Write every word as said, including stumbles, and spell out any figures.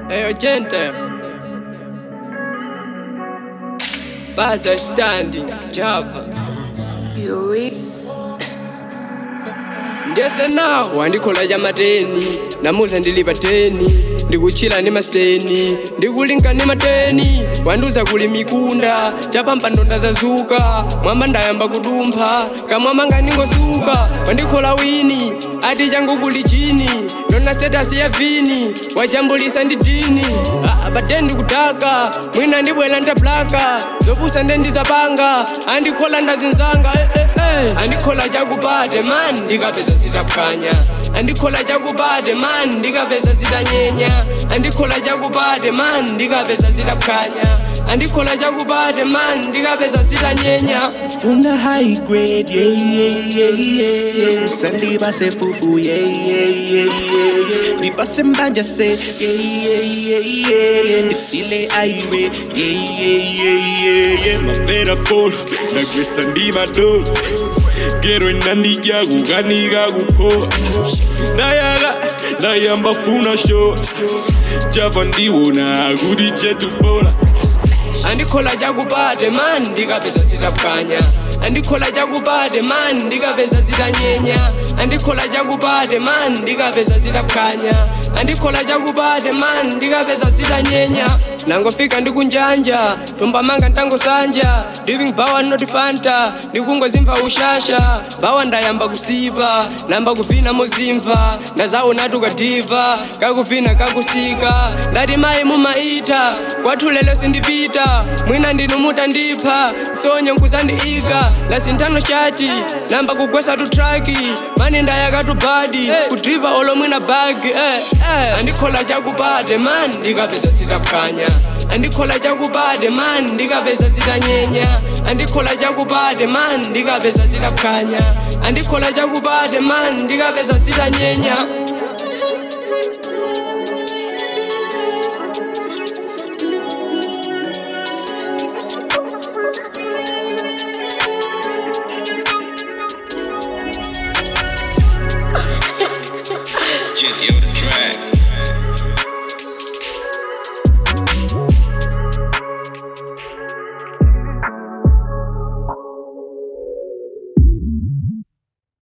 Hey, gente. Baza standing, Java. Yuri. Ndese nawo wandikhola chamateni namuza ndilipa teni ndikuchila ni masteni ndikulinga ni mateni wanduza kuli mikunda chapampa ndonda zazuka mwamba ndayamba kudumpha kamwamba nganingosuka wandikhola wini ati changu kuli chini ndona status ya vini wajambulisa ndi dini apatendi kutaka mwina ndibwela ntaplaka zopusa ndendizapanga andikhola ndazinzanga eh, eh, eh. andikhola chakupate man ndikapeza sitapkhanya andikhola chakupate man ndikapeza sitanyenya andikhola chakupate man ndikapeza sitapkhanya andikhola chakupate man ndikapeza sitanyenya Funa high grade, yeah, yeah, yeah, yeah. Sandi base fufu, yeah, yeah, yeah, yeah. Mi pase mbanja se, yeah, yeah, yeah, yeah. Nifile aiwe, yeah, yeah, yeah, yeah, yeah. Mafera fall, nagwesa ndi madol. Gero inandi yagu, gani gagu po. Nayaga, nayamba funa show. Java ndiwona, gudi jetu bona. andikhola chakupate man ndikapeza sitapkhanya andikhola chakupate man ndikapeza sitanyenya andikhola chakupate man ndikapeza sitapkhanya andikhola chakupate man ndikapeza sitanyenya nangofika ndikunjanja tombamanga ntangosanja living bawa not fanta ndikungozimva ushasha bawa ndayamba kusipa namba kuvina mozimva nazaona tukadiva kakuvina kakusika ndati mayi mumaita kwathu lelo sindipita mwina ndinumuta ndipha sonyo nkuzandiika lasintano shati namba kugwesa tutraki mani ndayaka tubadi kudriva olo mwina bagi eh, eh. andikhola chakupate man ndikapeza sitapkhanya andikhola chakupate man ndikapeza sitanyenya andikhola chakupate man ndikapeza sitapkhanya andikhola chakupate man ndikapeza sitanyenya